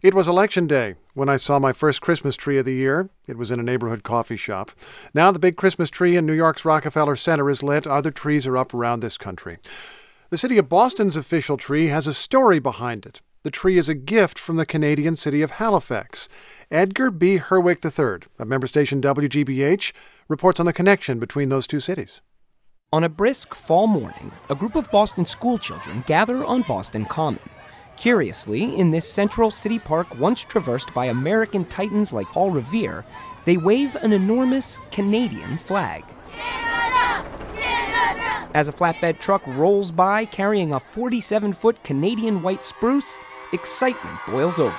It was Election Day when I saw my first Christmas tree of the year. It was in a neighborhood coffee shop. Now the big Christmas tree in New York's Rockefeller Center is lit. Other trees are up around this country. The city of Boston's official tree has a story behind it. The tree is a gift from the Canadian city of Halifax. Edgar B. Herwick III of member station WGBH reports on the connection between those two cities. On a brisk fall morning, a group of Boston schoolchildren gather on Boston Common. Curiously, in this central city park once traversed by American titans like Paul Revere, they wave an enormous Canadian flag. Canada! Canada! As a flatbed truck rolls by carrying a 47-foot Canadian white spruce, excitement boils over.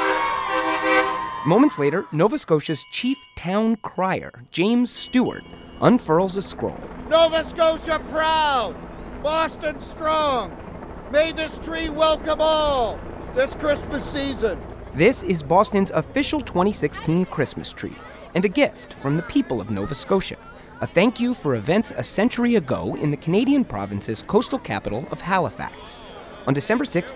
Moments later, Nova Scotia's chief town crier, James Stewart, unfurls a scroll. Nova Scotia proud! Boston strong! May this tree welcome all this Christmas season. This is Boston's official 2016 Christmas tree, and a gift from the people of Nova Scotia. A thank you for events a century ago in the Canadian province's coastal capital of Halifax. On December 6,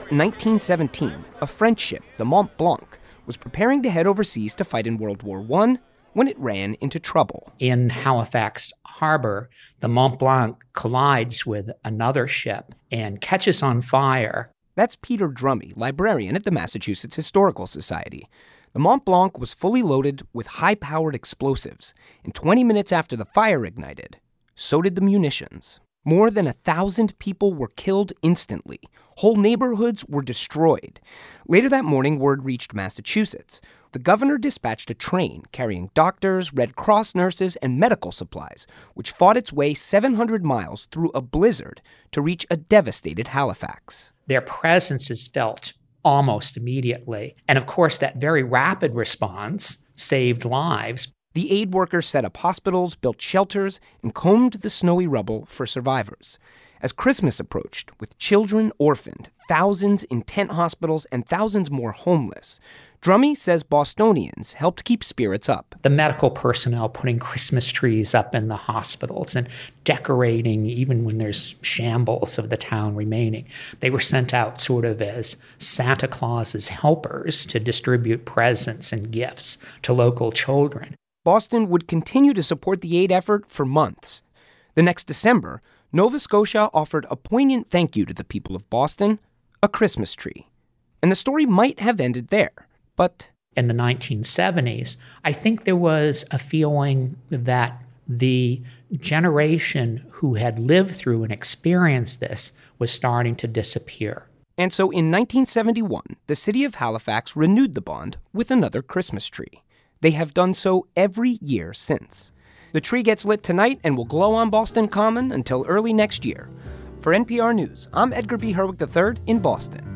1917, a French ship, the Mont Blanc, was preparing to head overseas to fight in World War I when it ran into trouble. In Halifax Harbor, the Mont Blanc collides with another ship and catches on fire. That's Peter Drummey, librarian at the Massachusetts Historical Society. The Mont Blanc was fully loaded with high-powered explosives, and 20 minutes after the fire ignited, so did the munitions. More than 1,000 people were killed instantly. Whole neighborhoods were destroyed. Later that morning, word reached Massachusetts. The governor dispatched a train carrying doctors, Red Cross nurses, and medical supplies, which fought its way 700 miles through a blizzard to reach a devastated Halifax. Their presence is felt almost immediately. And of course, that very rapid response saved lives. The aid workers set up hospitals, built shelters, and combed the snowy rubble for survivors. As Christmas approached, with children orphaned, thousands in tent hospitals, and thousands more homeless, Drummey says Bostonians helped keep spirits up. The medical personnel putting Christmas trees up in the hospitals and decorating even when there's shambles of the town remaining. They were sent out sort of as Santa Claus's helpers to distribute presents and gifts to local children. Boston would continue to support the aid effort for months. The next December, Nova Scotia offered a poignant thank you to the people of Boston, a Christmas tree. And the story might have ended there, but in the 1970s, I think there was a feeling that the generation who had lived through and experienced this was starting to disappear. And so in 1971, the city of Halifax renewed the bond with another Christmas tree. They have done so every year since. The tree gets lit tonight and will glow on Boston Common until early next year. For NPR News, I'm Edgar B. Herwick III in Boston.